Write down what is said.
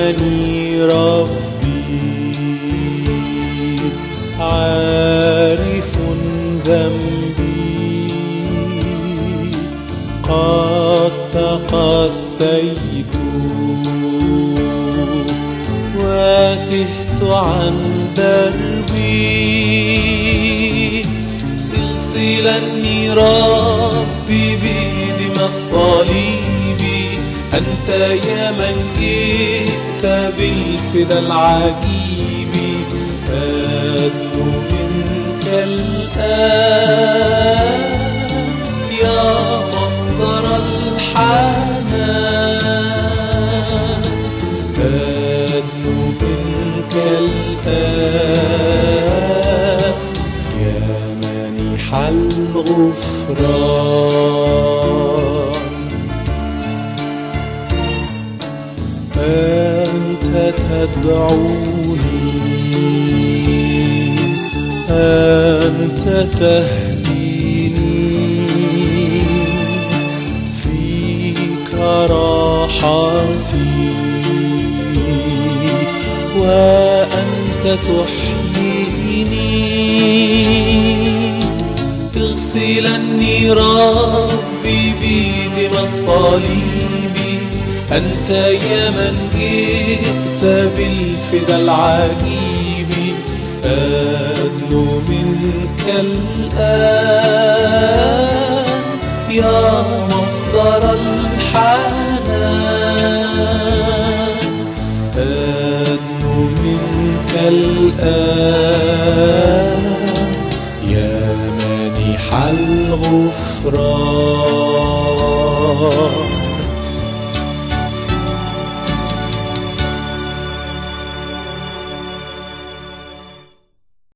أنني ربي عارف ذنبي، قد تقسيت وتهت عن دربي. اغسلني ربي بدم الصليب، أنت يا من جئت بالفدا العجيب. أدنو منك الآن يا مصدر الحنان، أدنو منك الآن يا مانح الغفران. أنت تدعوني، أنت تهديني، فيك راحتي وأنت تحييني. اغسلني ربي بدم الصليب، أنت يا من جئت بالفدا العجيب. أدنو منك الآن يا مصدر الحنان، أدنو منك الآن يا مانح الغفران.